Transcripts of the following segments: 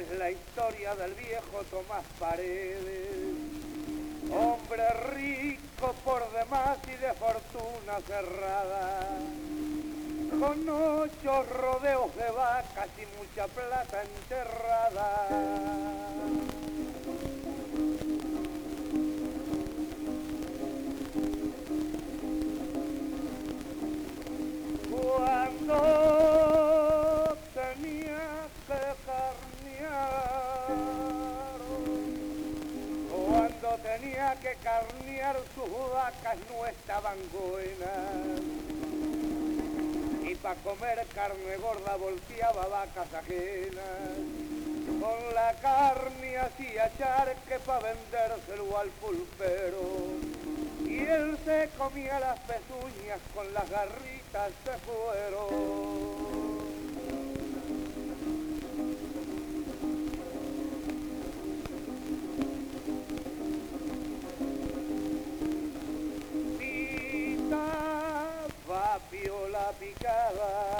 es la historia del viejo Tomás Paredes, hombre rico por demás y de fortuna cerrada, con 8 rodeos de vacas y mucha plata enterrada. Cuando tenía que carnear, cuando tenía que carnear, sus vacas no estaban buenas, y para comer carne gorda volteaba vacas ajenas. Con la carne hacía charque para vendérselo al pulpero, y él se comía las pezuñas con las garritas de fuero. Pitaba piola picada,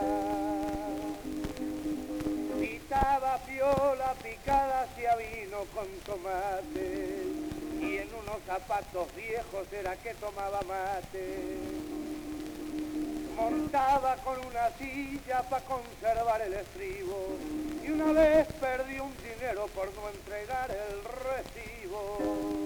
pitaba piola picada, hacía vino con tomate, y en unos zapatos viejos era que tomaba mate. Montaba con una silla para conservar el estribo, y una vez perdió un dinero por no entregar el recibo.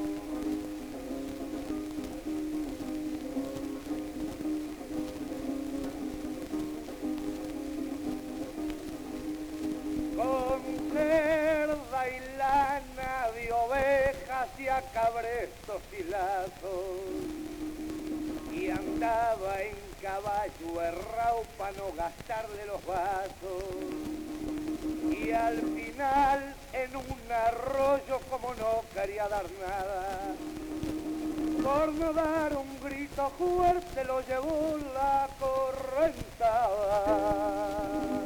Con cerda y lana de ovejas y a cabrestos y lazos, y andaba en caballo errao para no gastarle los vasos, y al final en un arroyo, como no quería dar nada, por no dar un grito fuerte lo llevó la correntada.